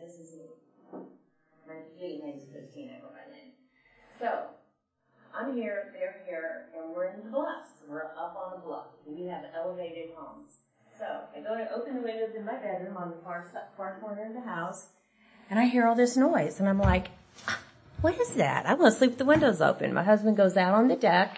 this is me. My name is Christina, I go by name. So, I'm here, they're here, and we're in the bluffs. We're up on the bluff. We have elevated homes. So, I go to open the windows in my bedroom on the far corner of the house, and I hear all this noise, and I'm like, what is that? I want to sleep with the windows open. My husband goes out on the deck.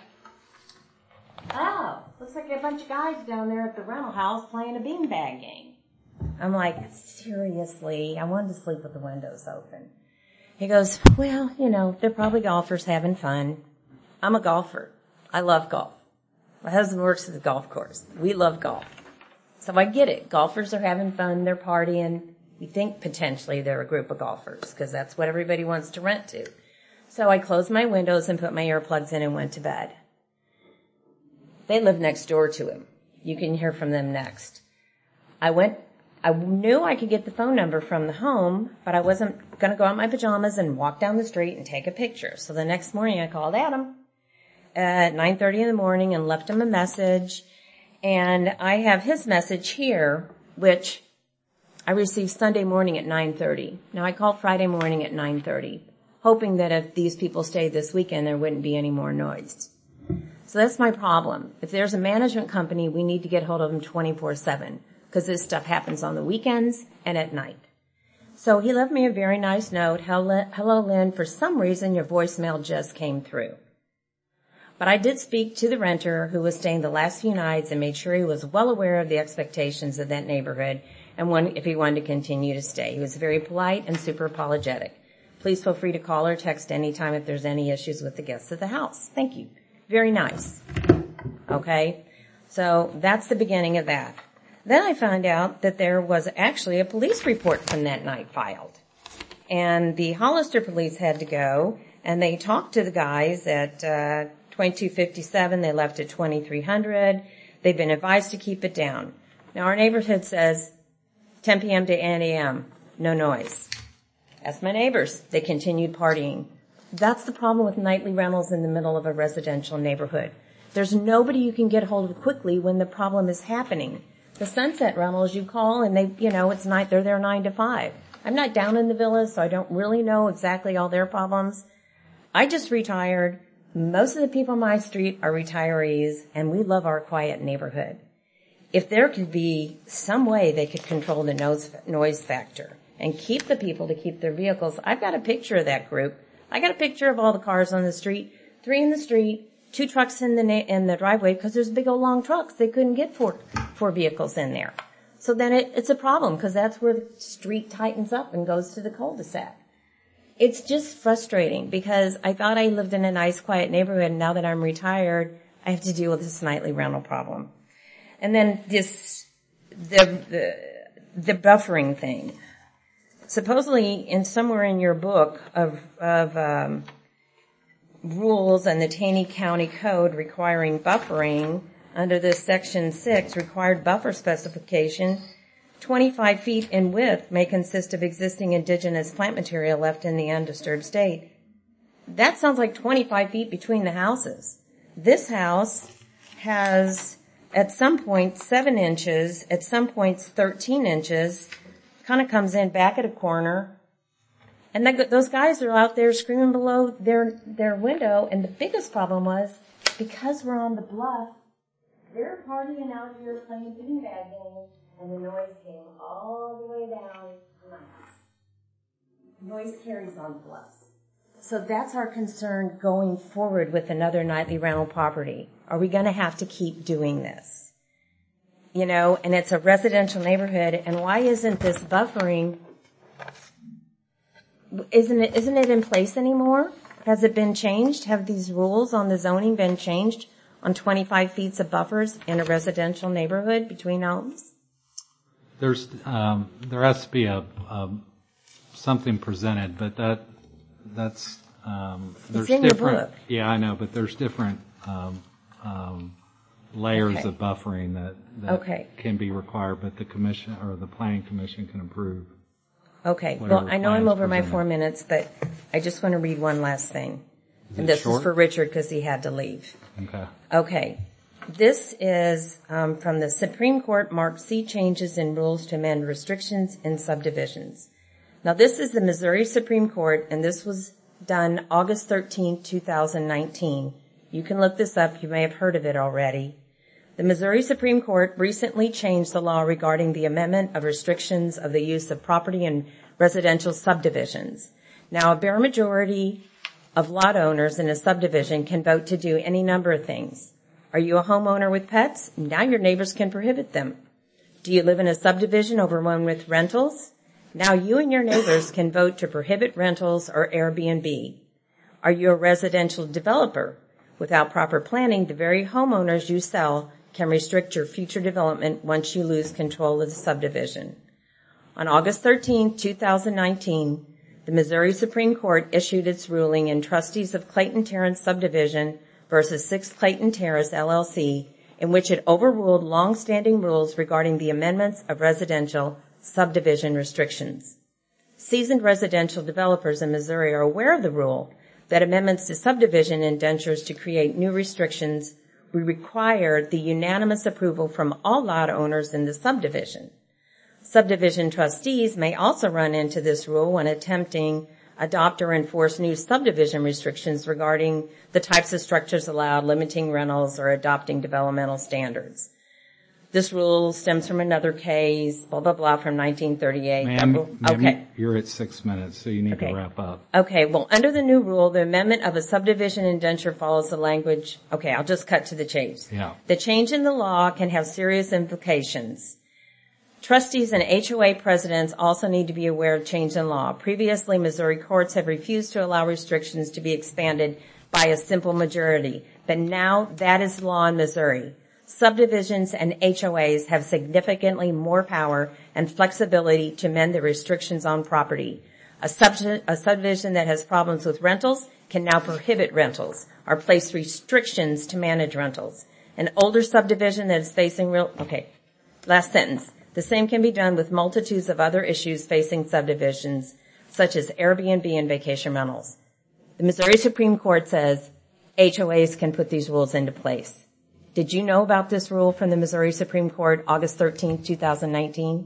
Oh, looks like a bunch of guys down there at the rental house playing a beanbag game. I'm like, seriously, I wanted to sleep with the windows open. He goes, well, they're probably golfers having fun. I'm a golfer. I love golf. My husband works at the golf course. We love golf. So I get it. Golfers are having fun. They're partying. You think potentially they're a group of golfers because that's what everybody wants to rent to. So I closed my windows and put my earplugs in and went to bed. They live next door to him. You can hear from them next. I knew I could get the phone number from the home, but I wasn't going to go out in my pajamas and walk down the street and take a picture. So the next morning I called Adam at 9:30 in the morning and left him a message. And I have his message here, which I received Sunday morning at 9:30. Now I called Friday morning at 9:30, hoping that if these people stayed this weekend, there wouldn't be any more noise. So that's my problem. If there's a management company, we need to get hold of them 24/7 because this stuff happens on the weekends and at night. So he left me a very nice note. Hello, Lynn. For some reason, your voicemail just came through. But I did speak to the renter who was staying the last few nights and made sure he was well aware of the expectations of that neighborhood and if he wanted to continue to stay. He was very polite and super apologetic. Please feel free to call or text anytime if there's any issues with the guests of the house. Thank you. Very nice. Okay? So that's the beginning of that. Then I found out that there was actually a police report from that night filed. And the Hollister police had to go, and they talked to the guys at 2257. They left at 2300. They've been advised to keep it down. Now, our neighborhood says 10 p.m. to 8 a.m., no noise. Ask my neighbors. They continued partying. That's the problem with nightly rentals in the middle of a residential neighborhood. There's nobody you can get hold of quickly when the problem is happening. The Sunset Rentals, you call and it's night, they're there 9 to 5. I'm not down in the villas, so I don't really know exactly all their problems. I just retired. Most of the people on my street are retirees, and we love our quiet neighborhood. If there could be some way they could control the noise factor and keep the people to keep their vehicles, I've got a picture of that group. I got a picture of all the cars on the street, 3 in the street, 2 trucks in the driveway because there's big old long trucks. They couldn't get four vehicles in there. So then it's a problem because that's where the street tightens up and goes to the cul-de-sac. It's just frustrating because I thought I lived in a nice, quiet neighborhood, and now that I'm retired, I have to deal with this nightly rental problem. And then the buffering thing. Supposedly, somewhere in your book of rules and the Taney County Code requiring buffering under this Section 6 required buffer specification, 25 feet in width may consist of existing indigenous plant material left in the undisturbed state. That sounds like 25 feet between the houses. This house has at some point 7 inches, at some points 13 inches, kind of comes in back at a corner. And those guys are out there screaming below their window. And the biggest problem was, because we're on the bluff, they're partying out here playing beanbag games, and the noise came all the way down to my house. Noise carries on the bluffs. So that's our concern going forward with another nightly rental property. Are we going to have to keep doing this? And it's a residential neighborhood, and why isn't this buffering, isn't it in place anymore? Has it been changed? Have these rules on the zoning been changed on 25 feet of buffers in a residential neighborhood between homes? There has to be something presented, but that's there's in different. Your book. Yeah, I know, but there's different layers of buffering that can be required, but the commission or the planning commission can approve. Okay. Well, I know I'm over my 4 minutes, but I just want to read one last thing. And this is for Richard because he had to leave. Okay. This is from the Supreme Court marked C changes in rules to amend restrictions in subdivisions. Now, this is the Missouri Supreme Court, and this was done August 13, 2019. You can look this up. You may have heard of it already. The Missouri Supreme Court recently changed the law regarding the amendment of restrictions of the use of property in residential subdivisions. Now, a bare majority of lot owners in a subdivision can vote to do any number of things. Are you a homeowner with pets? Now your neighbors can prohibit them. Do you live in a subdivision over one with rentals? Now you and your neighbors can vote to prohibit rentals or Airbnb. Are you a residential developer? Without proper planning, the very homeowners you sell can restrict your future development once you lose control of the subdivision. On August 13, 2019, the Missouri Supreme Court issued its ruling in Trustees of Clayton Terrace Subdivision versus 6 Clayton Terrace, LLC, in which it overruled long-standing rules regarding the amendments of residential subdivision restrictions. Seasoned residential developers in Missouri are aware of the rule that amendments to subdivision indentures to create new restrictions we require the unanimous approval from all lot owners in the subdivision. Subdivision trustees may also run into this rule when attempting adopt or enforce new subdivision restrictions regarding the types of structures allowed, limiting rentals, or adopting developmental standards. This rule stems from another case, blah, blah, blah, from 1938. Ma'am, okay. You're at 6 minutes, so you need to wrap up. Okay, well, under the new rule, the amendment of a subdivision indenture follows the language. Okay, I'll just cut to the chase. Yeah. The change in the law can have serious implications. Trustees and HOA presidents also need to be aware of change in law. Previously, Missouri courts have refused to allow restrictions to be expanded by a simple majority, but now that is law in Missouri. Subdivisions and HOAs have significantly more power and flexibility to amend the restrictions on property. A subdivision that has problems with rentals can now prohibit rentals or place restrictions to manage rentals. An older subdivision that is facing last sentence. The same can be done with multitudes of other issues facing subdivisions, such as Airbnb and vacation rentals. The Missouri Supreme Court says HOAs can put these rules into place. Did you know about this rule from the Missouri Supreme Court, August 13, 2019?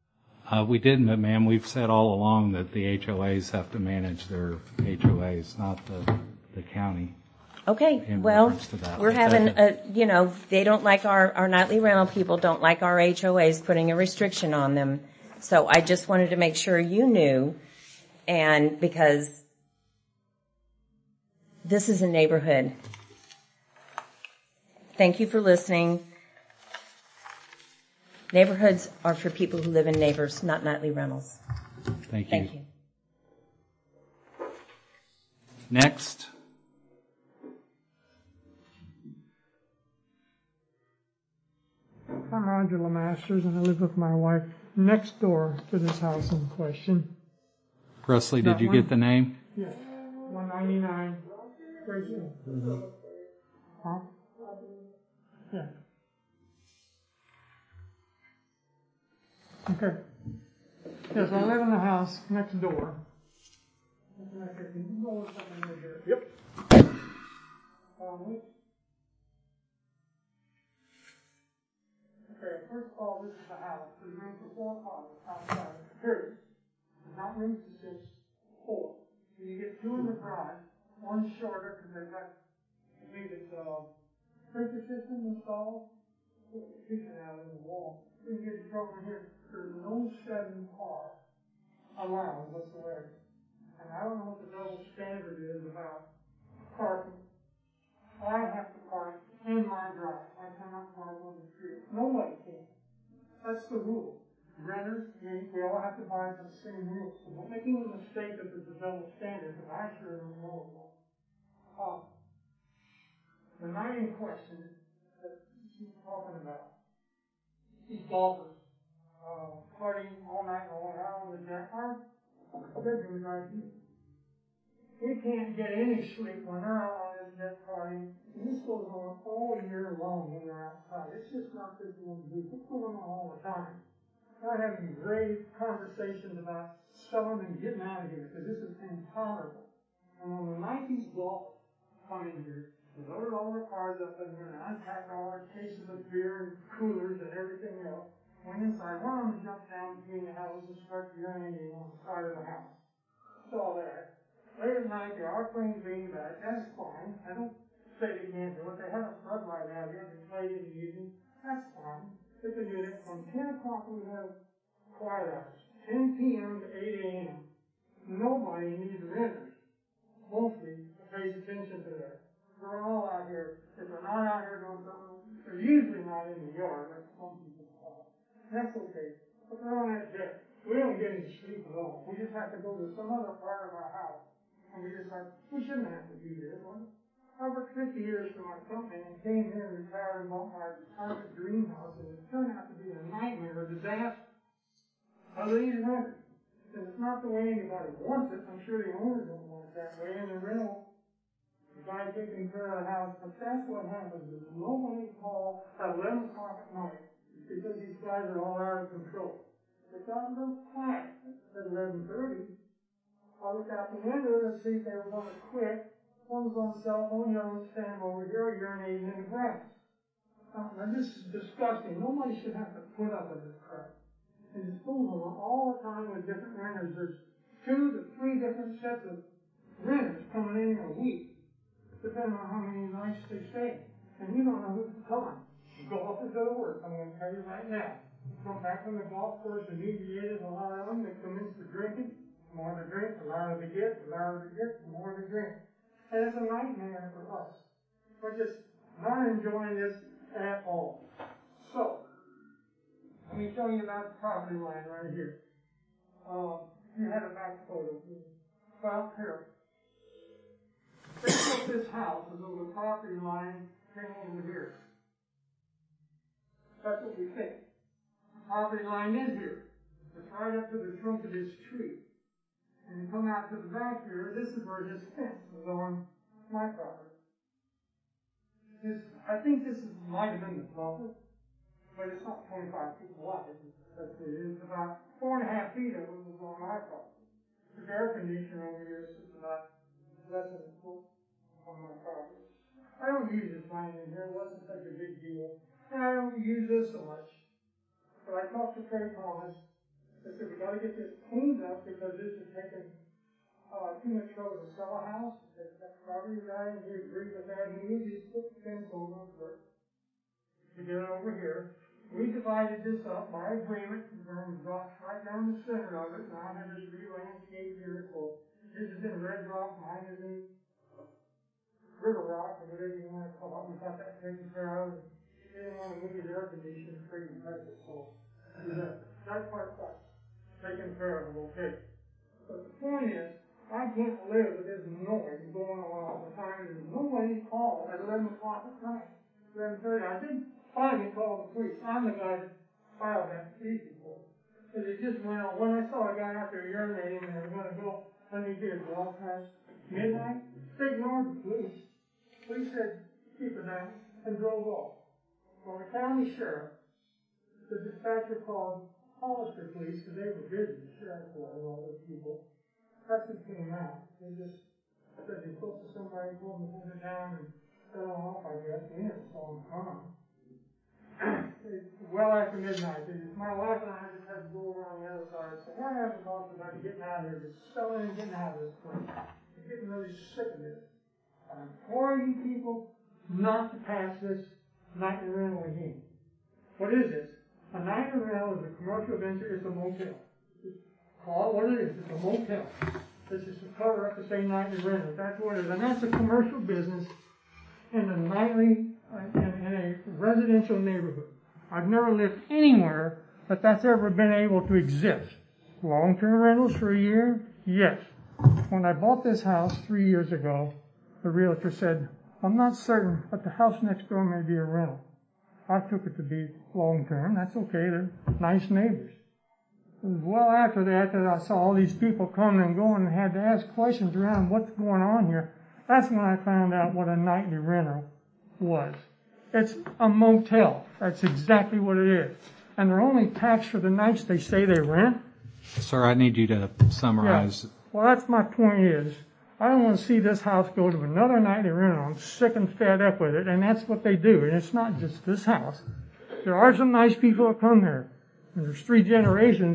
We didn't, but ma'am, we've said all along that the HOAs have to manage their HOAs, not the county. Okay, well, we're having they don't like our nightly rental people don't like our HOAs putting a restriction on them. So I just wanted to make sure you knew, and because this is a neighborhood. Thank you for listening. Neighborhoods are for people who live in neighbors, not nightly rentals. Thank you. Thank you. Next. I'm Roger LeMasters, and I live with my wife next door to this house in question. Presley, did you get the name? Yes, 199 Rachel. Huh? Yeah. Okay. Yes, I live in the house next door. Yep. Okay, first of all, this is the house. There's room for 4 cars outside. Period. There's not room for 6, 4. So you get 2 in the garage. One's shorter because they've got needed sprinkler system installed. Put the kitchen out in the wall. So you get over here. There's no 7 car allowed whatsoever. And I don't know what the double standard is about parking. I have to park in my drive. I cannot park on the street. Nobody can. That's the rule. Renters, we all have to buy the same rules. So don't make any mistake that there's a double standard, because I sure don't know about. The night in question that she's talking about, these golfers partying all night long out on the deck, our bedroom right here. We can't get any sleep when they're out on this deck partying. This goes on all year long when they're outside. It's just not this one group. It's going on all the time. I have these grave conversations about selling and getting out of here because this is intolerable. And on the night these golfers come in here, they loaded all their cars up in here and unpacked all our cases of beer and coolers and everything else. Went inside. One of them jumped down down between the houses and start urinating on the side of the house. It's all there. Late at night, there are planes being back. That's fine. I don't say they can't do it. They have a floodlight out here. They play in the evening. That's fine. They can do that. From 10 o'clock, we have quiet hours. 10 p.m. to 8 a.m. Nobody needs renters. Mostly pays attention to that. They're all out here. If they're not out here doing something, they're usually not in the yard, like some people call it. That's okay. But they're on that deck. We don't get any sleep at all. We just have to go to some other part of our house. And we just like, we shouldn't have to do this. I worked 50 years for my company and came here and retired and bought my private dream house, and it turned out to be a nightmare, a disaster. Other these renters. And it's not the way anybody wants it. I'm sure the owners don't want it that way. And the rental, the guy taking care of the house, but that's what happens is nobody calls at 11 o'clock at night because these guys are all out of control. They got a little quiet at 11:30. I looked out the window to see if they were going to quit. One was on the cell phone, the other was standing over here urinating in the grass. Now this is disgusting. Nobody should have to put up with this crap. And it's going on all the time with different renters. There's 2 to 3 different sets of renters coming in a week, depending on how many nights they stay. And you don't know who's coming. Golf is the worst, I'm going to tell you right now. Come back from the golf course, inebriated, a lot of them, they come in for drinking. The more they drink, the louder they get, the more they drink. And it's a nightmare for us. We're just not enjoying this at all. So, let me tell you about the property line right here. You had a back photo. Well, here. They built this house as though the property line came over here. That's what we think. The property line is here. It's right up to the trunk of this tree. And you come out to the back here, this is where his fence is on my property. I think this might have been the buffer, but it's not 25 feet wide. That's what it is. About 4.5 feet of it was on my property. The air conditioner over here sits about less than a foot on my property. I don't use this line in here. It wasn't such a big deal. And I don't use this so much. But I talked to Trey Thomas. I said, we got to get this cleaned up because this is taking too much trouble to sell a house. That property guy, and he agreed with that. And we just put the fence over it to get it over here. We divided this up by agreement. We're going to drop right down the center of it. Now I have this re-landscape here. So this is in red rock. Mine is in river rock, or whatever you want to call it. We got that taken care of. We didn't want to move the air conditioning pretty much. So that part's taken care of, okay. But the point is, I can't live with this noise going on all the time. There's nobody called at 11 o'clock at night. 11:30. I did finally call the police. I'm the guy that filed that police report. Because it just went on. When I saw a guy out there urinating and they were going to go underneath his dog past midnight, they ignored the police. Police said, keep it down, and drove off. Well, the county sheriff, the dispatcher called Hollister police, because they were busy, the sheriff was, and all those people. That's what came out. They just said they spoke to somebody, told them to hold it down, and fell off, I guess. We never saw them come. Well after midnight, my wife and I just had to go around the other side. So we're having talks about getting out of here, just selling and getting out of this place. I'm getting really sick of this. I implore you people not to pass this nightly rental again. What is this? A nightly rental is a commercial venture. It's a motel. Just call it what it is. It's a motel. This is to cover up to say nightly rental. That's what it is. And that's a commercial business in a nightly, in a residential neighborhood. I've never lived anywhere that that's ever been able to exist. Long-term rentals for a year? Yes. When I bought this house 3 years ago, the realtor said, I'm not certain, but the house next door may be a rental. I took it to be long-term. That's okay. They're nice neighbors. It was well after that I saw all these people coming and going and had to ask questions around what's going on here. That's when I found out what a nightly rental was. It's a motel. That's exactly what it is. And they're only taxed for the nights they say they rent. Sir, I need you to summarize. Yeah. Well, that's my point is, I don't want to see this house go to another nightly rental. I'm sick and fed up with it, and that's what they do. And it's not just this house. There are some nice people that come there. And there's 3 generations